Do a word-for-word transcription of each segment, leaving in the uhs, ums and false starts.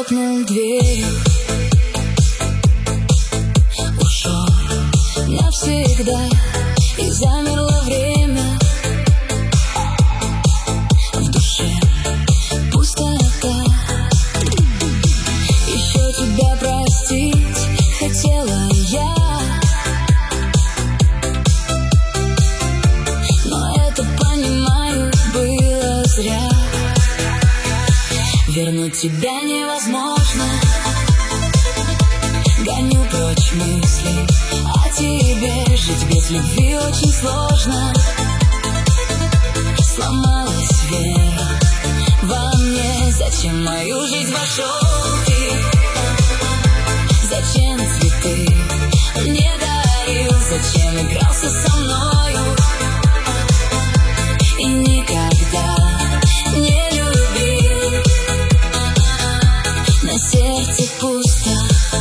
хлопнул дверью, ушел навсегда, и замерло время. В душе пустота. Еще тебя простить хотела я, но это, понимаю, было зря. Вернуть тебя невозможно. Гоню прочь мысли о тебе. Жить без любви очень сложно. Сломалась вера во мне. Зачем мою жизнь вошел ты? Зачем цветы мне дарил? Зачем игрался со мною? И никогда не любил. На сердце пусто,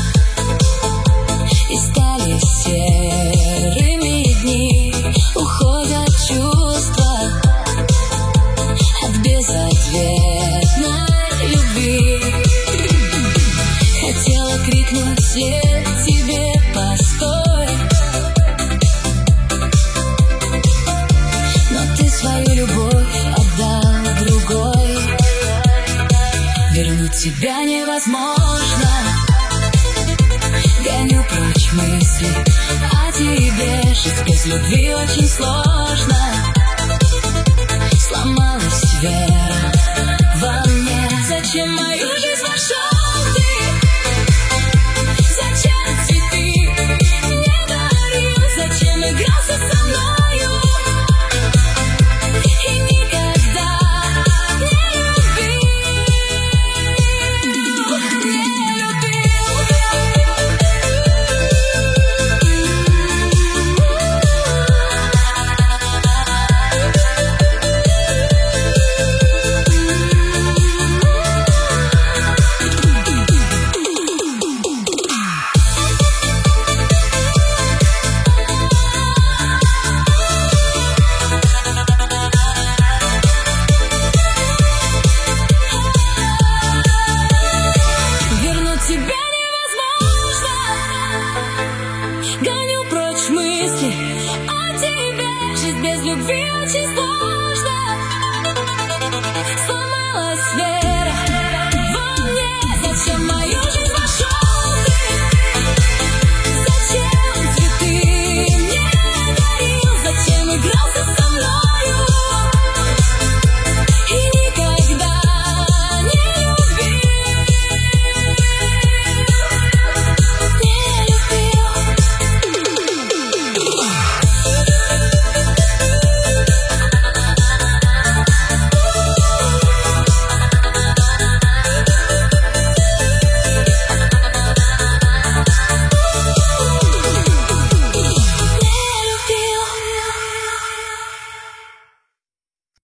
и стали серыми дни. Уходят чувства от безответной любви. Хотела крикнуть вслед тебе: постой, но ты свою любовь отдал другой. Вернуть тебя невозможно. Гоню прочь мысли о тебе. Жить без любви очень сложно. Сломалась вера во мне. Зачем мою жизнь вошел ты? Зачем цветы мне дарил? Зачем игрался со мною? И никогда не любил. Не любил. Вернуть тебя невозможно. Гоню прочь мысли о тебе. Жить без любви очень сложно.